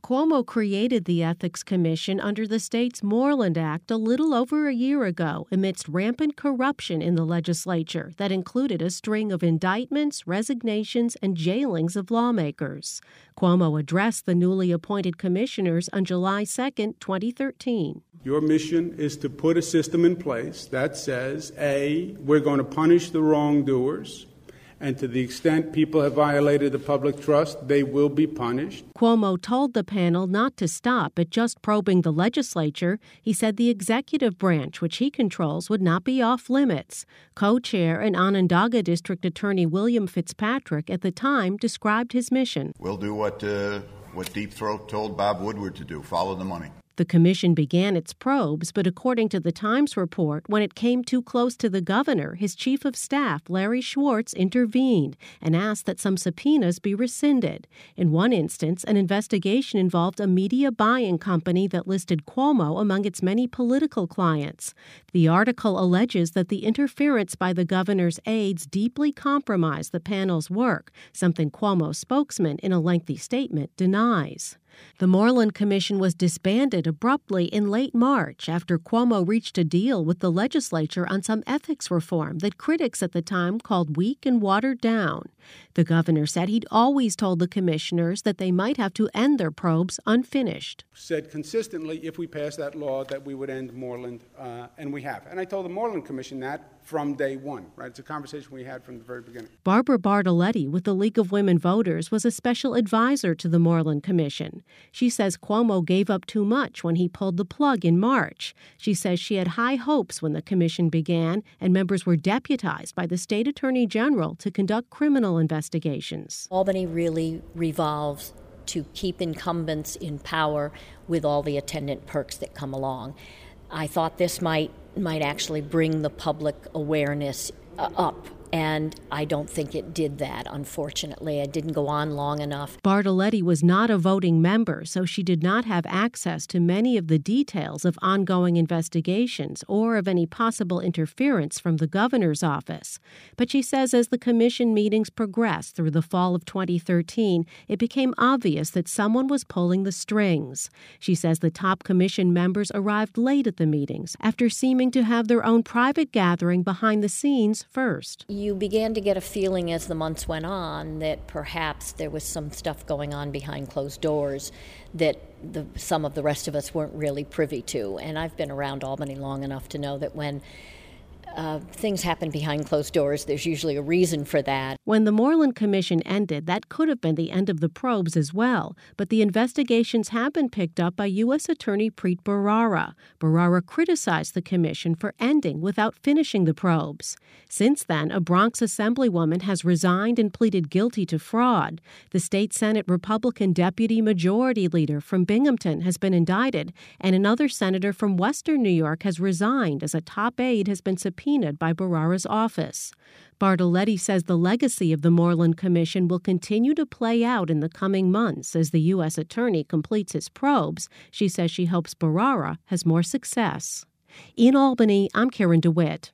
Cuomo created the Ethics Commission under the state's Moreland Act a little over a year ago amidst rampant corruption in the legislature that included a string of indictments, resignations, and jailings of lawmakers. Cuomo addressed the newly appointed commissioners on July 2, 2013. Your mission is to put a system in place that says, A, we're going to punish the wrongdoers, and to the extent people have violated the public trust, they will be punished. Cuomo told the panel not to stop at just probing the legislature. He said the executive branch, which he controls, would not be off limits. Co-chair and Onondaga District Attorney William Fitzpatrick at the time described his mission. We'll do what Deep Throat told Bob Woodward to do, follow the money. The commission began its probes, but according to the Times report, when it came too close to the governor, his chief of staff, Larry Schwartz, intervened and asked that some subpoenas be rescinded. In one instance, an investigation involved a media buying company that listed Cuomo among its many political clients. The article alleges that the interference by the governor's aides deeply compromised the panel's work, something Cuomo's spokesman, in a lengthy statement, denies. The Moreland Commission was disbanded abruptly in late March after Cuomo reached a deal with the legislature on some ethics reform that critics at the time called weak and watered down. The governor said he'd always told the commissioners that they might have to end their probes unfinished. Said consistently, if we pass that law, that we would end Moreland, and we have. And I told the Moreland Commission that from day one, right? It's a conversation we had from the very beginning. Barbara Bartoletti with the League of Women Voters was a special advisor to the Moreland Commission. She says Cuomo gave up too much when he pulled the plug in March. She says she had high hopes when the commission began, and members were deputized by the state attorney general to conduct criminal investigations. Albany really revolves to keep incumbents in power with all the attendant perks that come along. I thought this might actually bring the public awareness up. And I don't think it did that, unfortunately. It didn't go on long enough. Bartoletti was not a voting member, so she did not have access to many of the details of ongoing investigations or of any possible interference from the governor's office. But she says as the commission meetings progressed through the fall of 2013, it became obvious that someone was pulling the strings. She says the top commission members arrived late at the meetings after seeming to have their own private gathering behind the scenes first. You began to get a feeling as the months went on that perhaps there was some stuff going on behind closed doors that some of the rest of us weren't really privy to. And I've been around Albany long enough to know that when things happen behind closed doors, there's usually a reason for that. When the Moreland Commission ended, that could have been the end of the probes as well. But the investigations have been picked up by U.S. Attorney Preet Bharara. Bharara criticized the commission for ending without finishing the probes. Since then, a Bronx Assemblywoman has resigned and pleaded guilty to fraud. The state Senate Republican Deputy Majority Leader from Binghamton has been indicted, and another senator from Western New York has resigned as a top aide has been subpoenaed by Bharara's office. Bartoletti says the legacy of the Moreland Commission will continue to play out in the coming months as the U.S. Attorney completes his probes. She says she hopes Bharara has more success. In Albany, I'm Karen DeWitt.